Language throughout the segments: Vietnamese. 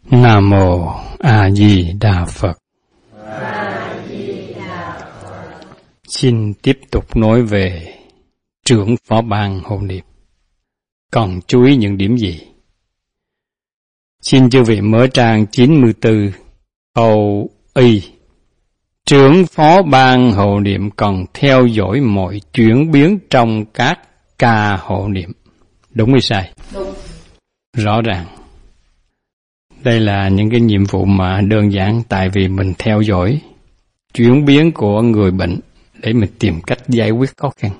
Nam Mô A Di Đà Phật. Xin tiếp tục nói về trưởng phó ban hộ niệm. Còn chú ý những điểm gì? Xin chư vị mở trang 94 câu Y. Trưởng phó ban hộ niệm còn theo dõi mọi chuyển biến trong các ca hộ niệm. Đúng hay sai? Đúng. Rõ ràng. Đây là những cái nhiệm vụ mà đơn giản, tại vì mình theo dõi chuyển biến của người bệnh để mình tìm cách giải quyết khó khăn.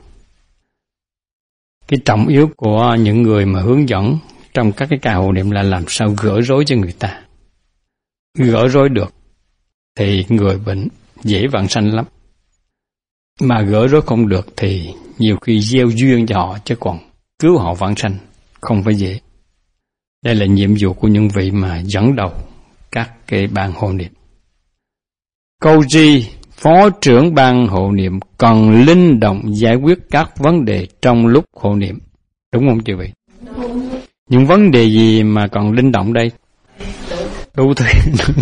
Cái trọng yếu của những người mà hướng dẫn trong các cái ca hộ niệm là làm sao gỡ rối cho người ta. Gỡ rối được thì người bệnh dễ vãng sanh lắm. Mà gỡ rối không được thì nhiều khi gieo duyên cho họ, chứ còn cứu họ vãng sanh không phải dễ. Đây là nhiệm vụ của những vị mà dẫn đầu các cái ban hộ niệm. Câu G. Phó trưởng ban hộ niệm cần linh động giải quyết các vấn đề trong lúc hộ niệm. Đúng không chư vị? Đúng. Những vấn đề gì mà còn linh động đây? Đủ thứ.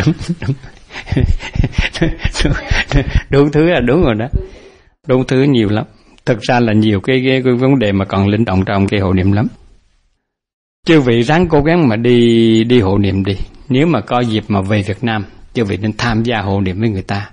Đủ thứ là đúng rồi đó. Đủ thứ nhiều lắm. Thực ra là nhiều cái vấn đề mà còn linh động trong cái hộ niệm lắm. Chư vị ráng cố gắng mà đi hộ niệm đi. Nếu mà có dịp mà về Việt Nam, chư vị nên tham gia hộ niệm với người ta.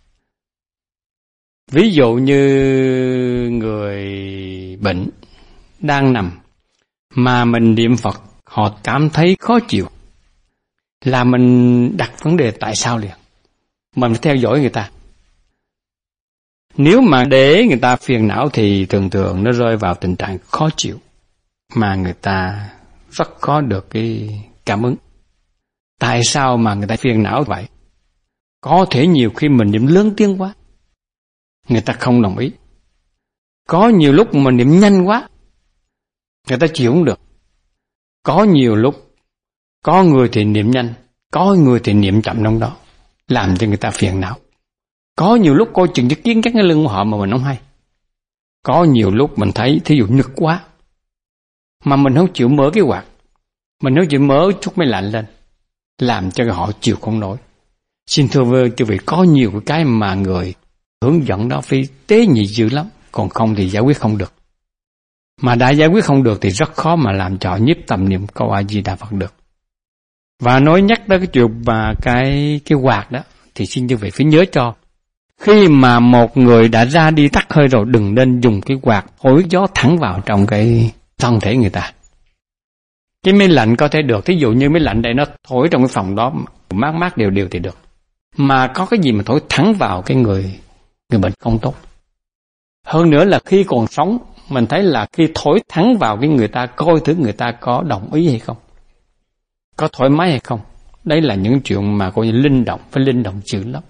Ví dụ như người bệnh đang nằm mà mình niệm Phật, họ cảm thấy khó chịu, là mình đặt vấn đề tại sao liền. Mình phải theo dõi người ta. Nếu mà để người ta phiền não thì thường thường nó rơi vào tình trạng khó chịu, mà người ta rất khó được cái cảm ứng. Tại sao mà người ta phiền não vậy? Có thể nhiều khi mình niệm lớn tiếng quá, người ta không đồng ý. Có nhiều lúc mình niệm nhanh quá, người ta chịu không được. Có nhiều lúc, có người thì niệm nhanh, có người thì niệm chậm trong đó, làm cho người ta phiền não. Có nhiều lúc coi chừng cái kiến cắt cái lưng của họ mà mình không hay. Có nhiều lúc mình thấy thí dụ nực quá, mà mình không chịu mở cái quạt, mình không chịu mở chút máy lạnh lên, làm cho họ chịu không nổi. Xin thưa chư vị, có nhiều cái mà người hướng dẫn đó phải tế nhị dữ lắm, còn không thì giải quyết không được. Mà đã giải quyết không được thì rất khó mà làm cho nhiếp tâm niệm câu A Di Đà Phật được. Và nói nhắc tới cái chuyện mà cái quạt đó, thì xin chư vị phải nhớ cho, khi mà một người đã ra đi tắt hơi rồi, đừng nên dùng cái quạt thổi gió thẳng vào trong cái thân thể người ta. Cái máy lạnh có thể được, thí dụ như máy lạnh đây nó thổi trong cái phòng đó mát mát đều thì được. Mà có cái gì mà thổi thẳng vào cái người bệnh không tốt. Hơn nữa là khi còn sống, mình thấy là khi thổi thẳng vào cái người ta, coi thử người ta có đồng ý hay không, có thoải mái hay không. Đấy là những chuyện mà coi như linh động, phải linh động dữ lắm.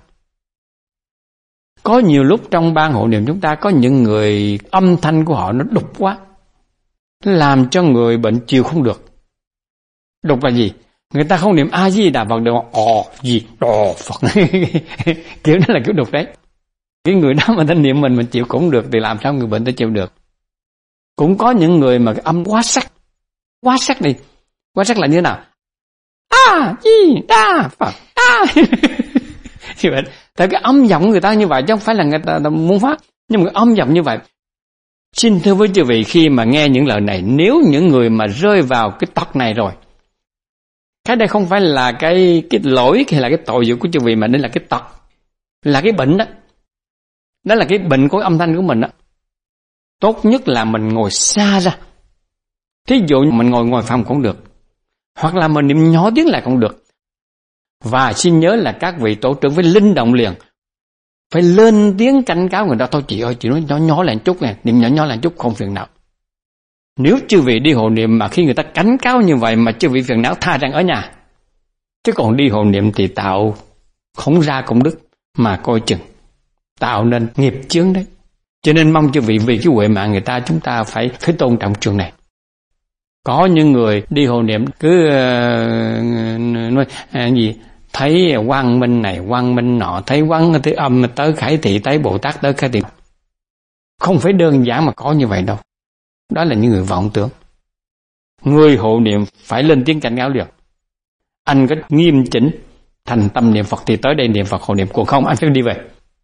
Có nhiều lúc trong ban hộ niệm chúng ta có những người âm thanh của họ nó đục quá, làm cho người bệnh chịu không được. Đục là gì? Người ta không niệm A Di Đà Phật được, gì đò Phật. Kiểu đó là kiểu đục đấy. Cái người đó mà ta niệm mình chịu cũng được thì làm sao người bệnh ta chịu được. Cũng có những người mà cái âm quá sắc. Quá sắc đi. Quá sắc là như thế nào? A Di Đà Phật. Như vậy, tại cái âm giọng người ta như vậy chứ không phải là người ta muốn phát, nhưng mà cái âm giọng như vậy. Xin thưa với chư vị, khi mà nghe những lời này, nếu những người mà rơi vào cái tật này rồi, cái đây không phải là cái lỗi hay là cái tội của chư vị, mà đây là cái tật, là cái bệnh đó. Đó là cái bệnh của âm thanh của mình đó. Tốt nhất là mình ngồi xa ra. Thí dụ mình ngồi phòng cũng được, hoặc là mình niệm nhỏ tiếng lại cũng được. Và xin nhớ là các vị tổ trưởng phải linh động liền, phải lên tiếng cảnh cáo người ta. Thôi chị ơi, chị nói nhỏ lại chút nè, niệm nhỏ lại chút không phiền não. Nếu chư vị đi hộ niệm mà khi người ta cảnh cáo như vậy mà chư vị phiền não, tha rằng ở nhà. Chứ còn đi hộ niệm thì tạo không ra công đức, mà coi chừng tạo nên nghiệp chướng đấy. Cho nên mong chư vị vì cái huệ mạng người ta, chúng ta phải tôn trọng trường này. Có những người đi hộ niệm cứ nói gì thấy quang minh này quang minh nọ, thấy quang tới âm tới khải thị, thấy Bồ Tát tới khải thị. Không phải đơn giản mà có như vậy đâu. Đó là những người vọng tưởng. Người hộ niệm phải lên tiếng cảnh cáo liền. anh có nghiêm chỉnh thành tâm niệm Phật thì tới đây niệm Phật hộ niệm, còn không anh phải đi về.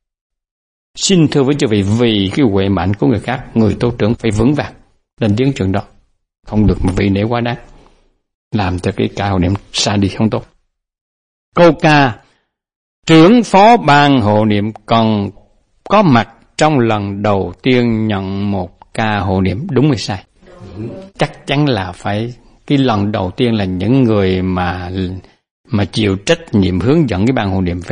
Xin thưa với quý vị, vì cái huệ mạnh của người khác, người tu trưởng phải vững vàng lên tiếng chuyện đó, không được mà vị nể quá đáng, làm cho cái ca hộ niệm xa đi không tốt. Câu ca trưởng phó ban hộ niệm còn có mặt trong lần đầu tiên nhận một ca hộ niệm, đúng hay sai? Chắc chắn là phải cái lần đầu tiên là những người mà chịu trách nhiệm hướng dẫn cái ban hộ niệm phải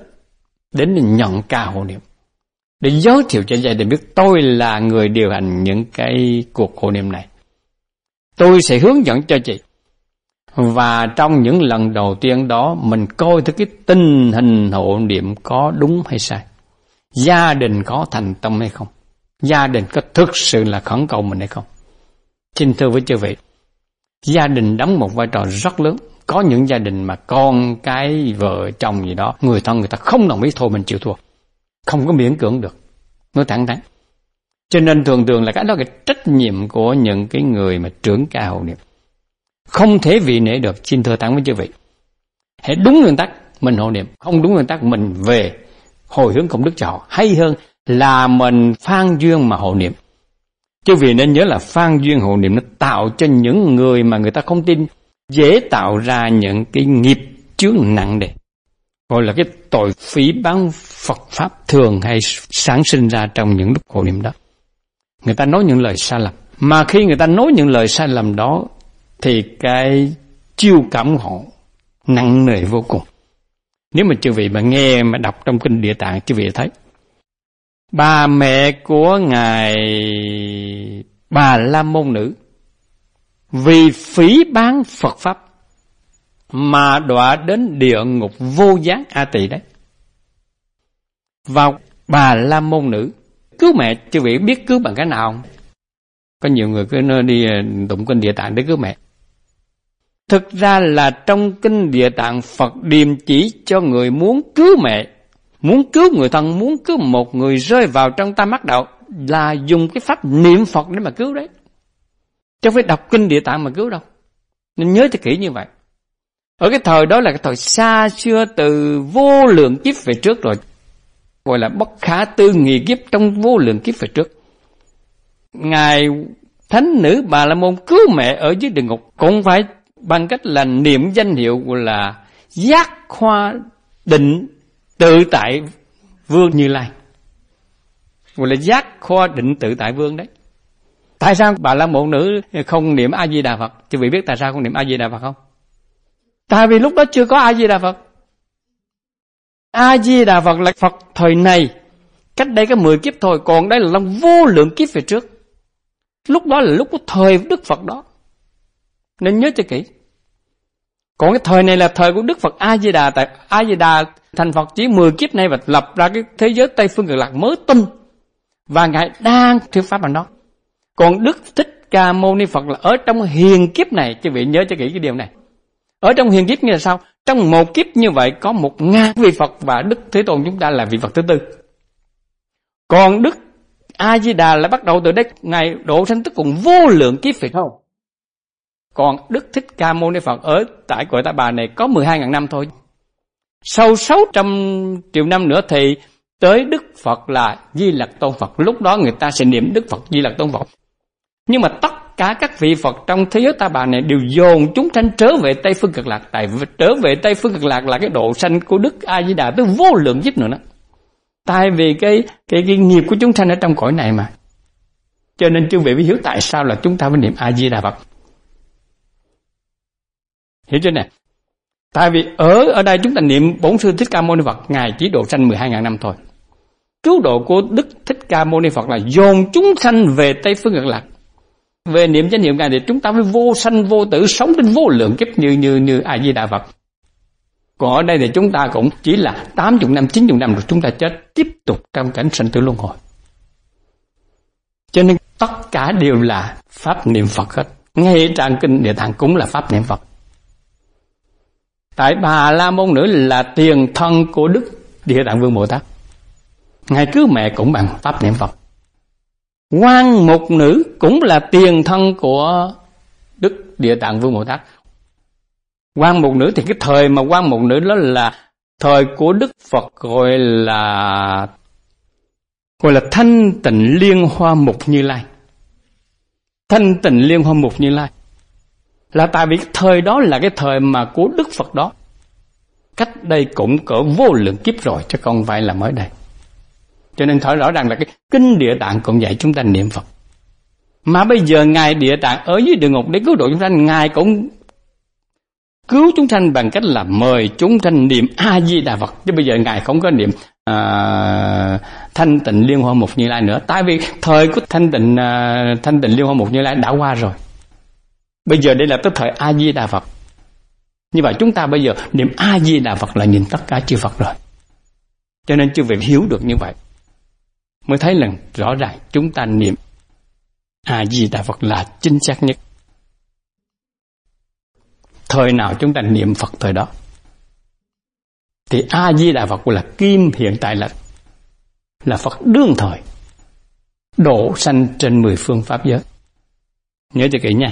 đến nhận ca hộ niệm để giới thiệu cho gia đình biết tôi là người điều hành những cái cuộc hộ niệm này, tôi sẽ hướng dẫn cho chị. Và trong những lần đầu tiên đó mình coi thử cái tình hình hộ niệm có đúng hay sai, gia đình có thành tâm hay không, gia đình có thực sự là khẩn cầu mình hay không. Xin thưa với quý vị, gia đình đóng một vai trò rất lớn. Có những gia đình mà con cái vợ chồng gì đó, người thân người ta không đồng ý, thôi mình chịu thua, không có miễn cưỡng được, nói thẳng thắn. Cho nên thường là cái đó là trách nhiệm của những cái người mà trưởng ca hộ niệm, không thể vị nể được. Xin thưa thẳng với quý vị, hãy đúng nguyên tắc mình hộ niệm, không đúng nguyên tắc mình về hồi hướng công đức cho họ, hay hơn là mình phan duyên mà hộ niệm. Chứ vì nên nhớ là phan duyên hộ niệm nó tạo cho những người mà người ta không tin dễ tạo ra những cái nghiệp chướng nặng nề, gọi là cái tội phỉ báng Phật pháp thường hay sản sinh ra trong những lúc hộ niệm đó. Người ta nói những lời sai lầm, mà khi người ta nói những lời sai lầm đó thì cái chiêu cảm họ nặng nề vô cùng. Nếu mà quý vị mà nghe mà đọc trong kinh Địa Tạng, quý vị thấy bà mẹ của ngài Bà La Môn Nữ vì phỉ báng Phật pháp mà đọa đến địa ngục vô gián A Tỳ đấy. Và Bà La Môn Nữ cứu mẹ, quý vị biết cứu bằng cái nào không? Có nhiều người cứ đi tụng kinh Địa Tạng để cứu mẹ. Thực ra là trong kinh Địa Tạng, Phật điềm chỉ cho người muốn cứu mẹ, muốn cứu người thân, muốn cứu một người rơi vào trong tam ác đạo là dùng cái pháp niệm Phật để mà cứu đấy, chứ không phải đọc kinh Địa Tạng mà cứu đâu. Nên nhớ cho kỹ như vậy. Ở cái thời đó là cái thời xa xưa, từ vô lượng kiếp về trước rồi, gọi là bất khả tư nghị kiếp trong vô lượng kiếp về trước. Ngài thánh nữ Bà La Môn cứu mẹ ở dưới địa ngục cũng phải bằng cách là niệm danh hiệu gọi là Giác Hoa Định Tự Tại Vương Như Lai, gọi là Giác Hoa Định Tự Tại Vương đấy. Tại sao Bà La Môn Nữ không niệm A Di Đà Phật? Quý vị biết tại sao không niệm A Di Đà Phật không? Tại vì lúc đó chưa có A Di Đà Phật. A Di Đà Phật là Phật thời này, cách đây có 10 kiếp thôi, còn đây là trong vô lượng kiếp về trước. Lúc đó là lúc của thời Đức Phật đó, nên nhớ cho kỹ. Còn cái thời này là thời của Đức Phật A Di Đà. Tại A Di Đà thành Phật chỉ 10 kiếp nay và lập ra cái thế giới Tây Phương Cực Lạc mới tinh, và ngài đang thuyết pháp bằng đó. Còn Đức Thích Ca Mâu Ni Phật là ở trong hiền kiếp này. Quý vị nhớ cho kỹ cái điều này. Ở trong hiền kiếp như là sao? Trong một kiếp như vậy có 1000 vị Phật, và Đức Thế Tôn chúng ta là vị Phật thứ tư. Còn Đức A Di Đà là bắt đầu từ đấy, ngài độ sanh tức cùng vô lượng kiếp phải không? Còn Đức Thích Ca Mâu Ni Phật ở tại cõi Ta Bà này có 12.000 năm thôi. Sau 600 triệu năm nữa thì tới Đức Phật là Di Lặc Tôn Phật. Lúc đó người ta sẽ niệm Đức Phật Di Lặc Tôn Phật. Nhưng mà tất cả các vị Phật trong thế giới Ta Bà này đều dồn chúng sanh trở về Tây Phương Cực Lạc. Tại trở về Tây Phương Cực Lạc là cái độ sanh của Đức A Di Đà tới vô lượng kiếp nữa đó. Tại vì cái nghiệp của chúng sanh ở trong cõi này mà. Cho nên quý vị phải hiểu tại sao là chúng ta phải niệm A Di Đà Phật. Hiểu chưa nè? Tại vì ở đây chúng ta niệm Bổn Sư Thích Ca Mâu Ni Phật, ngài chỉ độ sanh 12.000 năm thôi. Cứu độ của Đức Thích Ca Mâu Ni Phật là dồn chúng sanh về Tây Phương Cực Lạc. Về niệm danh hiệu ngài thì chúng ta phải vô sanh vô tử, sống đến vô lượng kiếp như A Di Đà Phật. Còn ở đây thì chúng ta cũng chỉ là 80 năm, 90 năm rồi chúng ta chết tiếp tục trong cảnh sanh tử luân hồi. Cho nên tất cả đều là pháp niệm Phật hết. Ngay trong kinh Địa Tạng cũng là pháp niệm Phật. Tại Bà La Môn Nữ là tiền thân của Đức Địa Tạng Vương Bồ Tát, ngài cứu mẹ cũng bằng pháp niệm Phật. Quan Mục Nữ cũng là tiền thân của Đức Địa Tạng Vương Bồ Tát. Quan Mục Nữ thì cái thời mà Quan Mục Nữ đó là thời của Đức Phật, gọi là Thanh Tịnh Liên Hoa Mục Như Lai. Thanh Tịnh Liên Hoa Mục Như Lai là tại vì thời đó là cái thời mà của Đức Phật đó, cách đây cũng cỡ vô lượng kiếp rồi, chứ không phải là mới đây. Cho nên thấy rõ ràng là cái kinh Địa Tạng cũng dạy chúng ta niệm Phật. Mà bây giờ Ngài Địa Tạng ở dưới địa ngục để cứu độ chúng sanh, Ngài cũng cứu chúng sanh bằng cách là mời chúng sanh niệm A Di Đà Phật. Chứ bây giờ Ngài không có niệm Thanh Tịnh Liên Hoa Mục Như Lai nữa, tại vì thời của Thanh Tịnh Liên Hoa Mục Như Lai đã qua rồi. Bây giờ đây là tới thời A Di Đà Phật. Như vậy chúng ta bây giờ niệm A Di Đà Phật là nhìn tất cả chư Phật rồi. Cho nên chư vị hiểu được như vậy mới thấy là rõ ràng chúng ta niệm A Di Đà Phật là chính xác nhất. Thời nào chúng ta niệm Phật thời đó. Thì A Di Đà Phật là kim, hiện tại là Phật đương thời, độ sanh trên 10 phương pháp giới. Nhớ cho kỹ nha.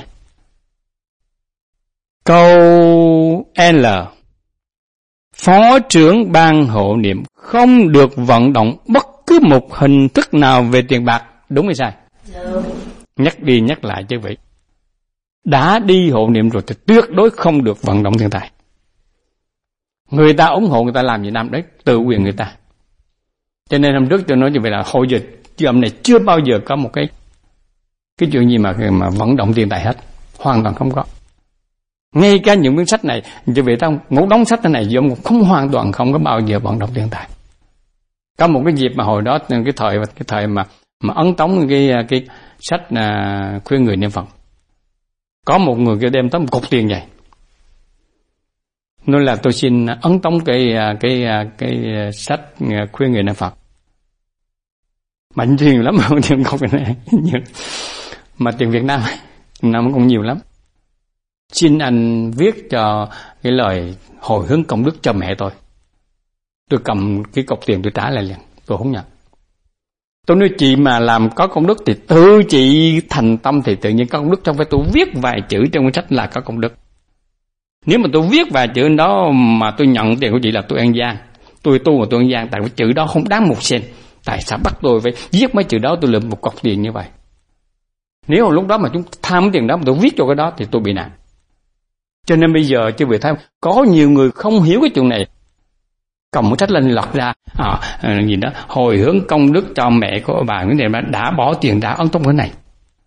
Câu L. Phó trưởng ban hộ niệm không được vận động bất cứ một hình thức nào về tiền bạc. Đúng hay sai? Đúng. Nhắc đi nhắc lại chứ vị. Đã đi hộ niệm rồi thì tuyệt đối không được vận động tiền tài. Người ta ủng hộ, người ta làm gì làm đấy, tự quyền người ta. Cho nên hôm trước tôi nói như vậy là hội dịch chùm này chưa bao giờ có một cái chuyện gì mà vận động tiền tài hết, hoàn toàn không có. Ngay cả những cuốn sách này, như vậy tao một đống sách thế này giống không, hoàn toàn không có bao giờ vận động tiền tài. Có một cái dịp mà hồi đó cái thời mà ấn tống cái sách khuyên người niệm Phật, có một người kia đem tới một cục tiền vậy, nên là tôi xin ấn tống cái sách khuyên người niệm Phật. Mạnh tiền lắm mà tiền cục này nhiều, mà tiền Việt Nam cũng nhiều lắm. Xin anh viết cho cái lời hồi hướng công đức cho mẹ tôi. Tôi cầm cái cọc tiền tôi trả lại liền, tôi không nhận. Tôi nói chị mà làm có công đức thì tự chị thành tâm thì tự nhiên có công đức, không phải tôi viết vài chữ trong cuốn sách là có công đức. Nếu mà tôi viết vài chữ đó mà tôi nhận tiền của chị là tôi ăn gian. Tôi tu mà tôi ăn gian, tại vì chữ đó không đáng một sen. Tại sao bắt tôi phải viết mấy chữ đó tôi lượm một cọc tiền như vậy? Nếu mà lúc đó mà chúng tham tiền đó mà tôi viết cho cái đó thì tôi bị nạn. Cho nên bây giờ chứ vị thấy có nhiều người không hiểu cái chuyện này, cầm một sách lên lọt ra gì đó hồi hướng công đức cho mẹ của bà cái này mà đã bỏ tiền đã ấn tống cái này.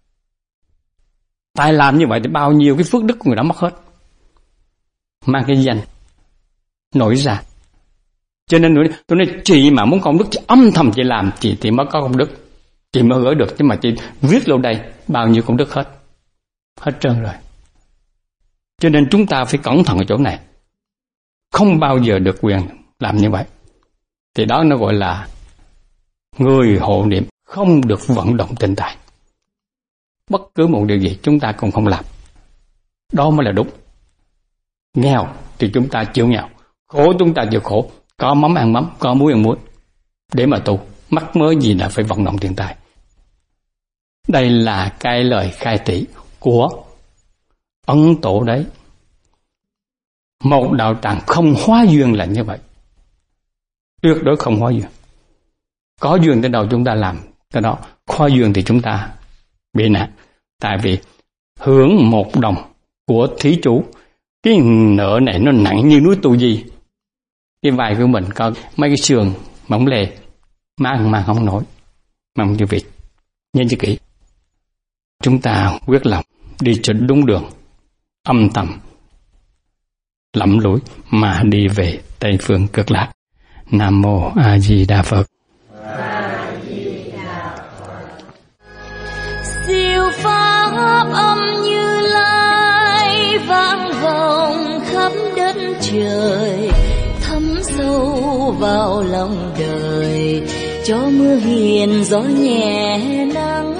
Tại làm như vậy thì bao nhiêu cái phước đức của người đó mất hết, mang cái danh nổi ra. Cho nên tôi nói chị mà muốn công đức chị âm thầm chị làm chị mới có công đức, chị mới gửi được, chứ mà chị viết lâu đây bao nhiêu công đức hết trơn rồi. Cho nên chúng ta phải cẩn thận ở chỗ này, không bao giờ được quyền làm như vậy. Thì đó nó gọi là người hộ niệm không được vận động tiền tài. Bất cứ một điều gì chúng ta cũng không làm. Đó mới là đúng. Nghèo thì chúng ta chịu nghèo, khổ chúng ta chịu khổ, có mắm ăn mắm, có muối ăn muối để mà tu. Mắc mớ gì là phải vận động tiền tài. Đây là cái lời khai thị của Ấn Tổ đấy. Một đạo tràng không hóa duyên là như vậy, tuyệt đối không hóa duyên. Có duyên tới đâu chúng ta làm tới đó, hóa duyên thì chúng ta bị nạn. Tại vì hưởng một đồng của thí chủ, cái nợ này nó nặng như núi Tu Di. Cái vai của mình có mấy cái xương mỏng lề, mang không nổi. Mong như vị nhớ cho kỹ. Chúng ta quyết lòng đi cho đúng đường, âm thầm lầm lũi mà đi về Tây phương Cực Lạc. Nam mô A Di Đà Phật. Siêu pháp âm Như Lai vang vọng khắp đất trời, thấm sâu vào lòng đời, cho mưa hiền gió nhẹ nắng